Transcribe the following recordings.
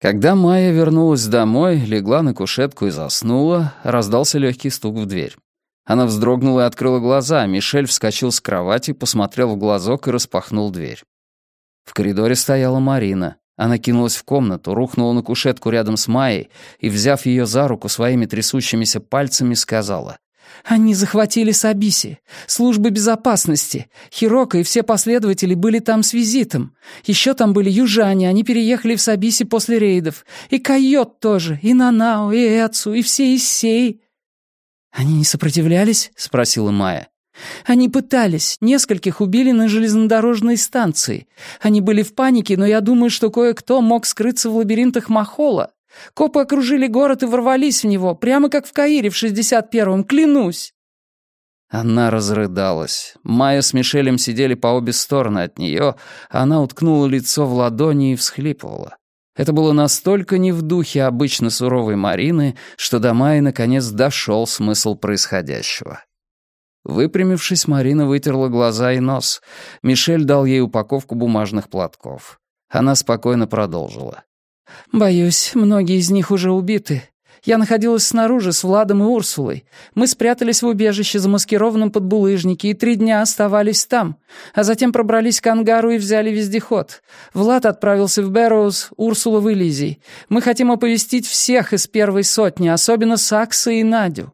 Когда Майя вернулась домой, легла на кушетку и заснула, раздался легкий стук в дверь. Она вздрогнула и открыла глаза, а Мишель вскочил с кровати, посмотрел в глазок и распахнул дверь. В коридоре стояла Марина. Она кинулась в комнату, рухнула на кушетку рядом с Майей и, взяв ее за руку своими трясущимися пальцами, сказала: «Они захватили Сабиси. Службы безопасности. Хироко и все последователи были там с визитом. Еще там были южане, они переехали в Сабиси после рейдов. И Койот тоже, и Нанао, и Эцу, и все Иссеи». «Они не сопротивлялись?» — спросила Майя. «Они пытались. Нескольких убили на железнодорожной станции. Они были в панике, но я думаю, что кое-кто мог скрыться в лабиринтах Махола. Копы окружили город и ворвались в него, прямо как в Каире в 61-м, клянусь!» Она разрыдалась. Майя с Мишелем сидели по обе стороны от нее, а она уткнула лицо в ладони и всхлипывала. Это было настолько не в духе обычно суровой Марины, что до Майи наконец дошел смысл происходящего. Выпрямившись, Марина вытерла глаза и нос. Мишель дал ей упаковку бумажных платков. Она спокойно продолжила. «Боюсь, многие из них уже убиты. Я находилась снаружи с Владом и Урсулой. Мы спрятались в убежище, замаскированном под булыжники, и 3 дня оставались там. А затем пробрались к ангару и взяли вездеход. Влад отправился в Бэрроуз, Урсула в Элизий. Мы хотим оповестить всех из первой сотни, особенно Сакса и Надю».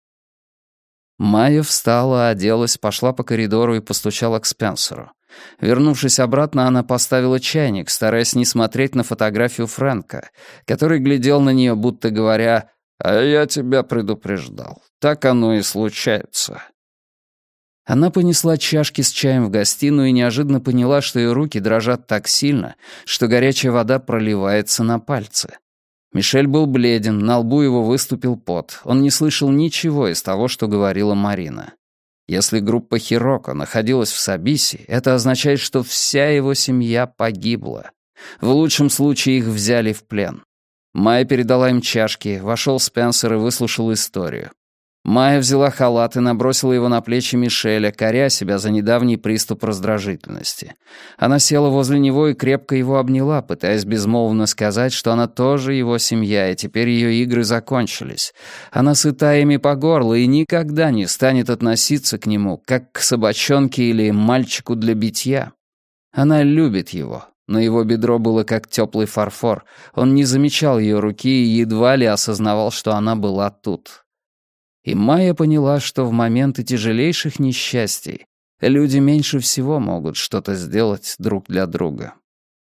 Майя встала, оделась, пошла по коридору и постучала к Спенсеру. Вернувшись обратно, она поставила чайник, стараясь не смотреть на фотографию Фрэнка, который глядел на нее, будто говоря: «А я тебя предупреждал. Так оно и случается». Она понесла чашки с чаем в гостиную и неожиданно поняла, что ее руки дрожат так сильно, что горячая вода проливается на пальцы. Мишель был бледен, на лбу его выступил пот. Он не слышал ничего из того, что говорила Марина. Если группа Хироко находилась в Сабиси, это означает, что вся его семья погибла. В лучшем случае их взяли в плен. Майя передала им чашки, вошел Спенсер и выслушал историю. Майя взяла халат и набросила его на плечи Мишеля, коря себя за недавний приступ раздражительности. Она села возле него и крепко его обняла, пытаясь безмолвно сказать, что она тоже его семья, и теперь ее игры закончились. Она сыта ими по горло и никогда не станет относиться к нему, как к собачонке или мальчику для битья. Она любит его, но его бедро было как теплый фарфор. Он не замечал ее руки и едва ли осознавал, что она была тут. И Майя поняла, что в моменты тяжелейших несчастий люди меньше всего могут что-то сделать друг для друга.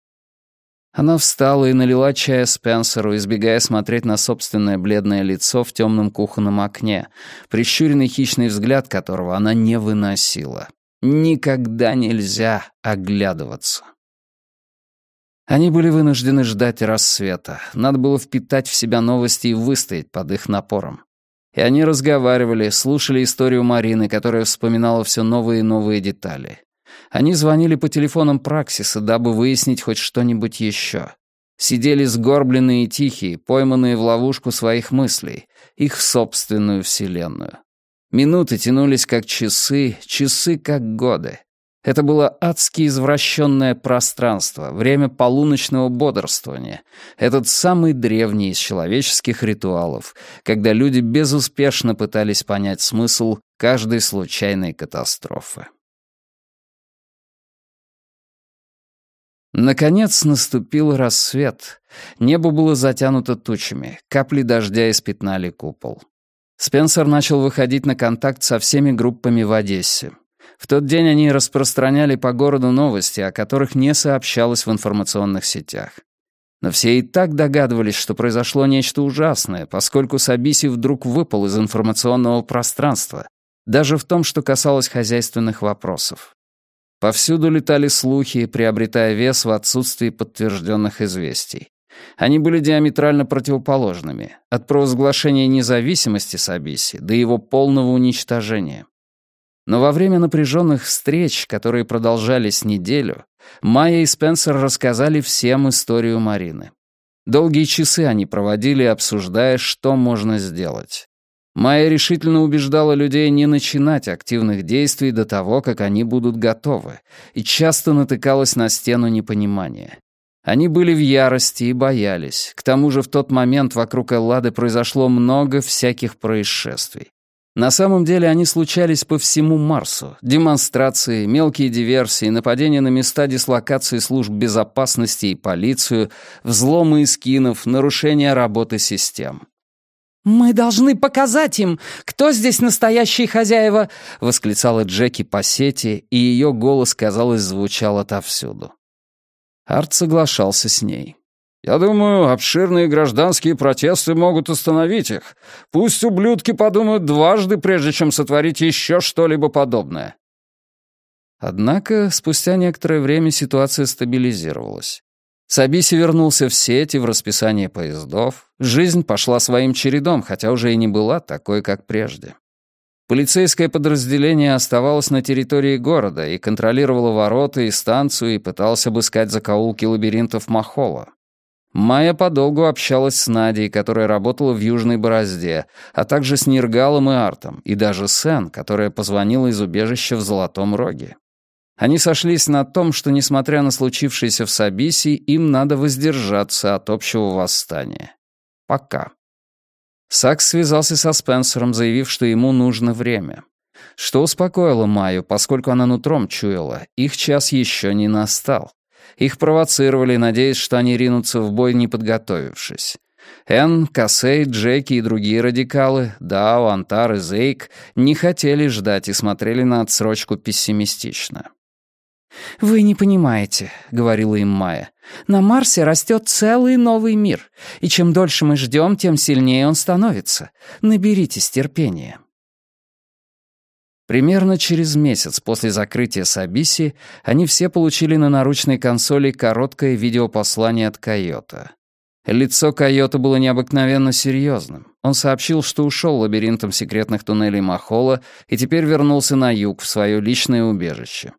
Она встала и налила чая Спенсеру, избегая смотреть на собственное бледное лицо в темном кухонном окне, прищуренный хищный взгляд которого она не выносила. Никогда нельзя оглядываться. Они были вынуждены ждать рассвета. Надо было впитать в себя новости и выстоять под их напором. И они разговаривали, слушали историю Марины, которая вспоминала все новые и новые детали. Они звонили по телефонам Праксиса, дабы выяснить хоть что-нибудь еще. Сидели сгорбленные и тихие, пойманные в ловушку своих мыслей, их собственную вселенную. Минуты тянулись как часы, часы как годы. Это было адски извращенное пространство, время полуночного бодрствования, этот самый древний из человеческих ритуалов, когда люди безуспешно пытались понять смысл каждой случайной катастрофы. Наконец наступил рассвет. Небо было затянуто тучами, капли дождя испятнали купол. Спенсер начал выходить на контакт со всеми группами в Одессе. В тот день они распространяли по городу новости, о которых не сообщалось в информационных сетях. Но все и так догадывались, что произошло нечто ужасное, поскольку Сабиси вдруг выпал из информационного пространства, даже в том, что касалось хозяйственных вопросов. Повсюду летали слухи, приобретая вес в отсутствии подтвержденных известий. Они были диаметрально противоположными, от провозглашения независимости Сабиси до его полного уничтожения. Но во время напряженных встреч, которые продолжались неделю, Майя и Спенсер рассказали всем историю Марины. Долгие часы они проводили, обсуждая, что можно сделать. Майя решительно убеждала людей не начинать активных действий до того, как они будут готовы, и часто натыкалась на стену непонимания. Они были в ярости и боялись. К тому же в тот момент вокруг Эллады произошло много всяких происшествий. На самом деле они случались по всему Марсу. Демонстрации, мелкие диверсии, нападения на места дислокации служб безопасности и полицию, взломы эскинов, нарушения работы систем. «Мы должны показать им, кто здесь настоящие хозяева!» — восклицала Джеки по сети, и ее голос, казалось, звучал отовсюду. Арт соглашался с ней. «Я думаю, обширные гражданские протесты могут остановить их. Пусть ублюдки подумают дважды, прежде чем сотворить еще что-либо подобное». Однако спустя некоторое время ситуация стабилизировалась. Сабиси вернулся в сеть и в расписание поездов. Жизнь пошла своим чередом, хотя уже и не была такой, как прежде. Полицейское подразделение оставалось на территории города и контролировало ворота и станцию и пыталось обыскать закоулки лабиринтов Махола. Майя подолгу общалась с Надей, которая работала в Южной Борозде, а также с Ниргалом и Артом, и даже с Энн, которая позвонила из убежища в Золотом Роге. Они сошлись на том, что, несмотря на случившееся в Сабиси, им надо воздержаться от общего восстания. Пока. Сакс связался со Спенсером, заявив, что ему нужно время. Что успокоило Майю, поскольку она нутром чуяла, их час еще не настал. Их провоцировали, надеясь, что они ринутся в бой, не подготовившись. Энн, Кассей, Джеки и другие радикалы, Дао, Антар и Зейк не хотели ждать и смотрели на отсрочку пессимистично. «Вы не понимаете», — говорила им Майя. «На Марсе растет целый новый мир, и чем дольше мы ждем, тем сильнее он становится. Наберитесь терпения». Примерно через месяц после закрытия Сабиси они все получили на наручной консоли короткое видеопослание от Койота. Лицо Койота было необыкновенно серьезным. Он сообщил, что ушел лабиринтом секретных туннелей Махола и теперь вернулся на юг, в свое личное убежище.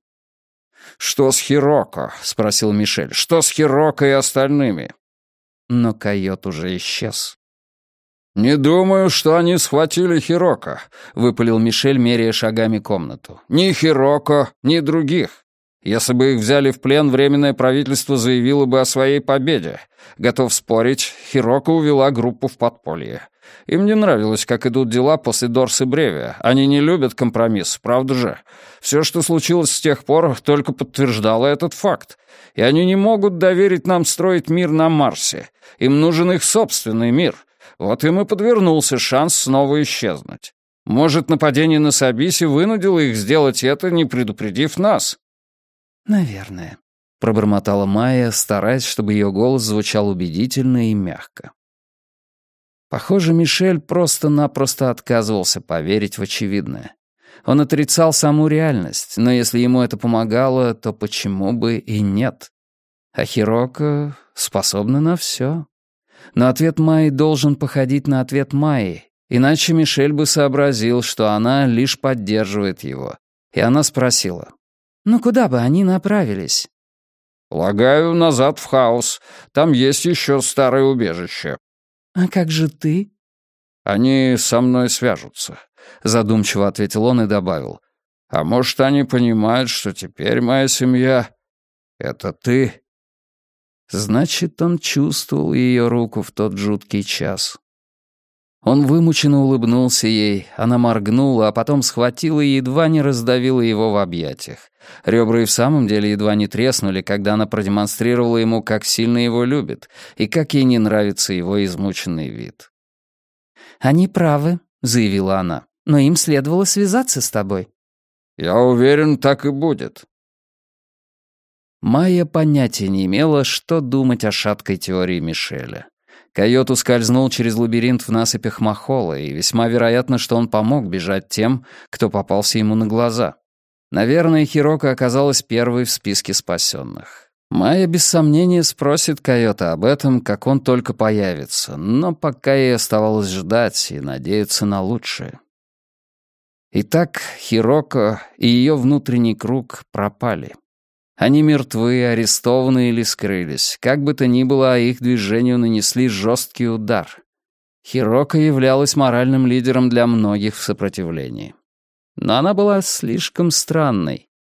«Что с Хироко?» — спросил Мишель. «Что с Хироко и остальными?» Но Койот уже исчез. «Не думаю, что они схватили Хироко», — выпалил Мишель, меряя шагами комнату. «Ни Хироко, ни других. Если бы их взяли в плен, Временное правительство заявило бы о своей победе. Готов спорить, Хироко увела группу в подполье. Им не нравилось, как идут дела после Дорс и Бревия. Они не любят компромисс, правда же? Все, что случилось с тех пор, только подтверждало этот факт. И они не могут доверить нам строить мир на Марсе. Им нужен их собственный мир. Вот им и подвернулся шанс снова исчезнуть. Может, нападение на Сабиси вынудило их сделать это, не предупредив нас?» «Наверное», — пробормотала Майя, стараясь, чтобы ее голос звучал убедительно и мягко. Похоже, Мишель просто-напросто отказывался поверить в очевидное. Он отрицал саму реальность, но если ему это помогало, то почему бы и нет? А Хироко способна на все. Но ответ Майи должен походить на ответ Майи, иначе Мишель бы сообразил, что она лишь поддерживает его. И она спросила: «Ну куда бы они направились?» «Полагаю, назад в хаос. Там есть еще старое убежище». «А как же ты?» «Они со мной свяжутся», — задумчиво ответил он и добавил. «А может, они понимают, что теперь моя семья — это ты?» Значит, он чувствовал ее руку в тот жуткий час. Он вымученно улыбнулся ей, она моргнула, а потом схватила и едва не раздавила его в объятиях. Ребра и в самом деле едва не треснули, когда она продемонстрировала ему, как сильно его любит и как ей не нравится его измученный вид. «Они правы», — заявила она, — «но им следовало связаться с тобой». «Я уверен, так и будет». Майя понятия не имела, что думать о шаткой теории Мишеля. Койот ускользнул через лабиринт в насыпях Махола, и весьма вероятно, что он помог бежать тем, кто попался ему на глаза. Наверное, Хироко оказалась первой в списке спасенных. Майя без сомнения спросит Койота об этом, как он только появится, но пока ей оставалось ждать и надеяться на лучшее. Итак, Хироко и ее внутренний круг пропали. Они мертвы, арестованы или скрылись. Как бы то ни было, их движению нанесли жесткий удар. Хироко являлась моральным лидером для многих в сопротивлении. Но она была слишком странной.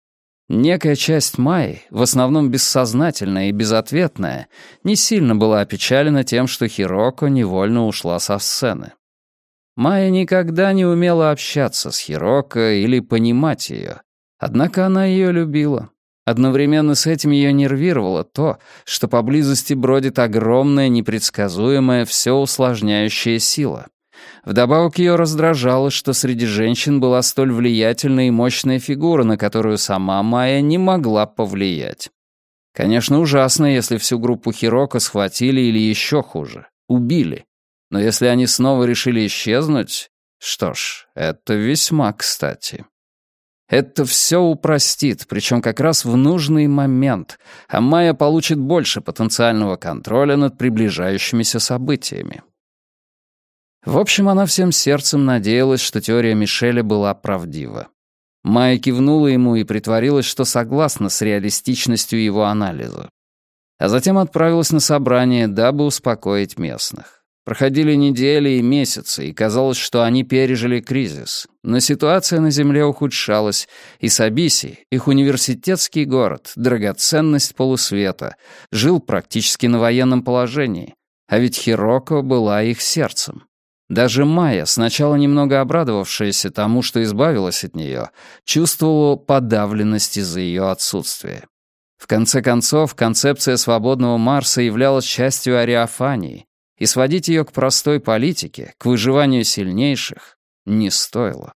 Некая часть Майи, в основном бессознательная и безответная, не сильно была опечалена тем, что Хироко невольно ушла со сцены. Майя никогда не умела общаться с Хироко или понимать ее, однако она ее любила. Одновременно с этим ее нервировало то, что поблизости бродит огромная, непредсказуемая, все усложняющая сила. Вдобавок ее раздражало, что среди женщин была столь влиятельная и мощная фигура, на которую сама Майя не могла повлиять. Конечно, ужасно, если всю группу Хироко схватили или еще хуже, убили. Но если они снова решили исчезнуть, что ж, это весьма кстати. Это все упростит, причем как раз в нужный момент, а Майя получит больше потенциального контроля над приближающимися событиями. В общем, она всем сердцем надеялась, что теория Мишеля была правдива. Майя кивнула ему и притворилась, что согласна с реалистичностью его анализа. А затем отправилась на собрание, дабы успокоить местных. Проходили недели и месяцы, и казалось, что они пережили кризис. Но ситуация на Земле ухудшалась, и Сабиси, их университетский город, драгоценность полусвета, жил практически на военном положении, а ведь Хироко была их сердцем. Даже Майя, сначала немного обрадовавшаяся тому, что избавилась от нее, чувствовала подавленность из-за ее отсутствия. В конце концов, концепция свободного Марса являлась частью ариофании, и сводить ее к простой политике, к выживанию сильнейших, не стоило.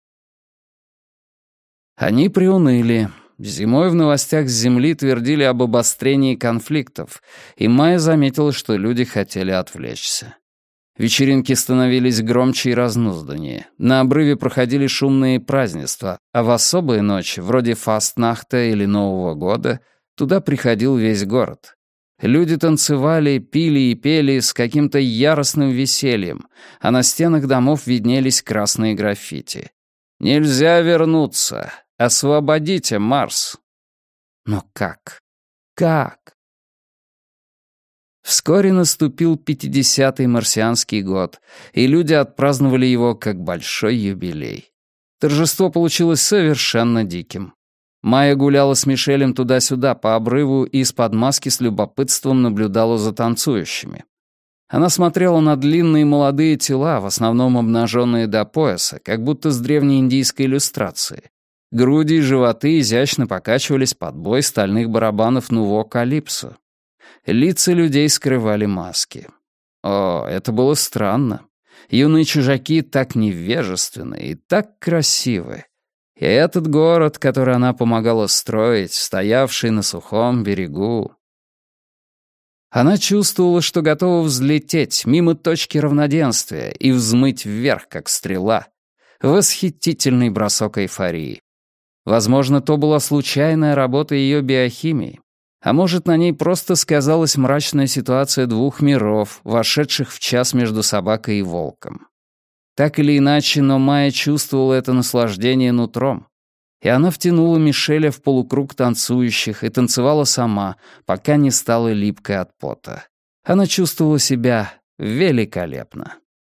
Они приуныли. Зимой в новостях с Земли твердили об обострении конфликтов, и Майя заметила, что люди хотели отвлечься. Вечеринки становились громче и разнузданнее. На обрыве проходили шумные празднества, а в особые ночи, вроде фастнахта или Нового года, туда приходил весь город. Люди танцевали, пили и пели с каким-то яростным весельем, а на стенах домов виднелись красные граффити. «Нельзя вернуться! Освободите Марс!» Но как? Как? Вскоре наступил 50-й марсианский год, и люди отпраздновали его как большой юбилей. Торжество получилось совершенно диким. Майя гуляла с Мишелем туда-сюда по обрыву и из-под маски с любопытством наблюдала за танцующими. Она смотрела на длинные молодые тела, в основном обнаженные до пояса, как будто с древнеиндийской иллюстрации. Груди и животы изящно покачивались под бой стальных барабанов нуво калипсо. Лица людей скрывали маски. О, это было странно. Юные чужаки так невежественны и так красивы. И этот город, который она помогала строить, стоявший на сухом берегу. Она чувствовала, что готова взлететь мимо точки равноденствия и взмыть вверх, как стрела. Восхитительный бросок эйфории. Возможно, то была случайная работа ее биохимии. А может, на ней просто сказалась мрачная ситуация двух миров, вошедших в час между собакой и волком. Так или иначе, но Майя чувствовала это наслаждение нутром. И она втянула Мишеля в полукруг танцующих и танцевала сама, пока не стала липкой от пота. Она чувствовала себя великолепно.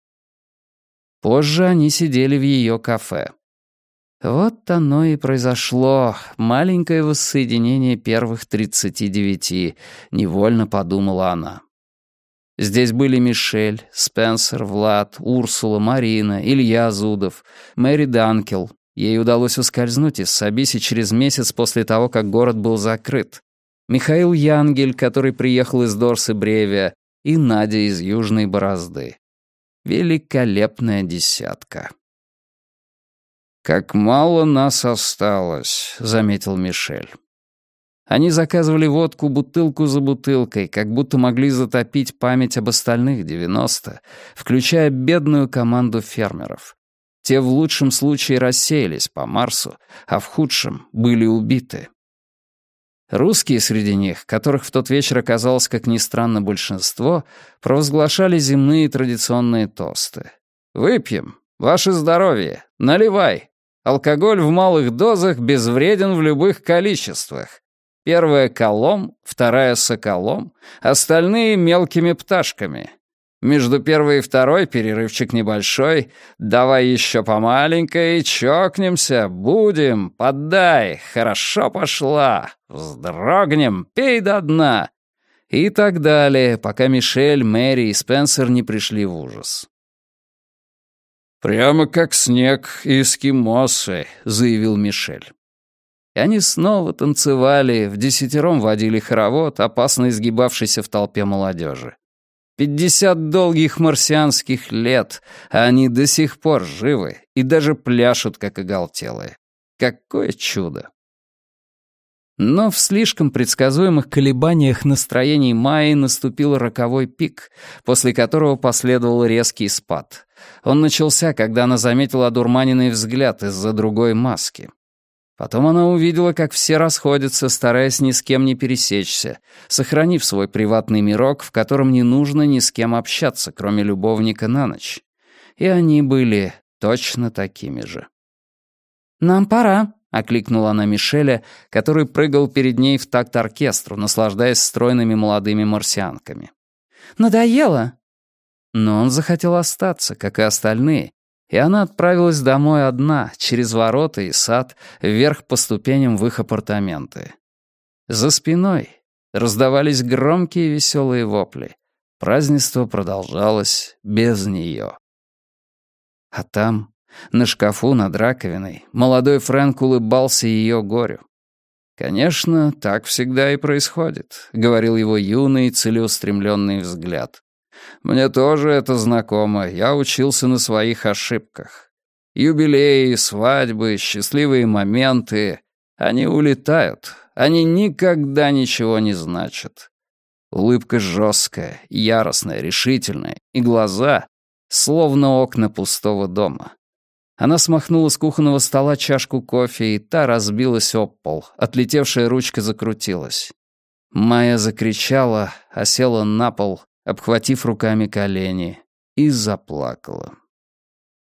Позже они сидели в ее кафе. Вот оно и произошло, маленькое воссоединение первых 39, невольно подумала она. Здесь были Мишель, Спенсер, Влад, Урсула, Марина, Илья Зудов, Мэри Данкел. Ей удалось ускользнуть из Сабиси через месяц после того, как город был закрыт. Михаил Янгель, который приехал из Дорсы Бревия, и Надя из Южной Борозды. Великолепная десятка. «Как мало нас осталось», — заметил Мишель. Они заказывали водку бутылку за бутылкой, как будто могли затопить память об остальных 90, включая бедную команду фермеров. Те в лучшем случае рассеялись по Марсу, а в худшем были убиты. Русские среди них, которых в тот вечер оказалось, как ни странно, большинство, провозглашали земные традиционные тосты. «Выпьем! Ваше здоровье! Наливай! Алкоголь в малых дозах безвреден в любых количествах. Первая — колом, вторая — соколом, остальные — мелкими пташками. Между первой и второй перерывчик небольшой. Давай еще по маленькой, чокнемся, будем, подай, хорошо пошла, вздрогнем, пей до дна». И так далее, пока Мишель, Мэри и Спенсер не пришли в ужас. «Прямо как снег и эскимосы», — заявил Мишель. И они снова танцевали, вдесятером водили хоровод, опасно изгибавшийся в толпе молодежи. 50 долгих марсианских лет, а они до сих пор живы и даже пляшут, как оголтелые. Какое чудо! Но в слишком предсказуемых колебаниях настроений Майи наступил роковой пик, после которого последовал резкий спад. Он начался, когда она заметила одурманенный взгляд из-за другой маски. Потом она увидела, как все расходятся, стараясь ни с кем не пересечься, сохранив свой приватный мирок, в котором не нужно ни с кем общаться, кроме любовника на ночь. И они были точно такими же. «Нам пора», — окликнула она Мишеля, который прыгал перед ней в такт оркестру, наслаждаясь стройными молодыми марсианками. «Надоело». Но он захотел остаться, как и остальные, и она отправилась домой одна, через ворота и сад, вверх по ступеням в их апартаменты. За спиной раздавались громкие веселые вопли. Празднество продолжалось без нее. А там, на шкафу над раковиной, молодой Фрэнк улыбался ее горю. «Конечно, так всегда и происходит», — говорил его юный, целеустремленный взгляд. «Мне тоже это знакомо, я учился на своих ошибках. Юбилеи, свадьбы, счастливые моменты, они улетают, они никогда ничего не значат. Улыбка жесткая, яростная, решительная, и глаза словно окна пустого дома». Она смахнула с кухонного стола чашку кофе, и та разбилась об пол, отлетевшая ручка закрутилась. Майя закричала, осела на пол, обхватив руками колени, и заплакала.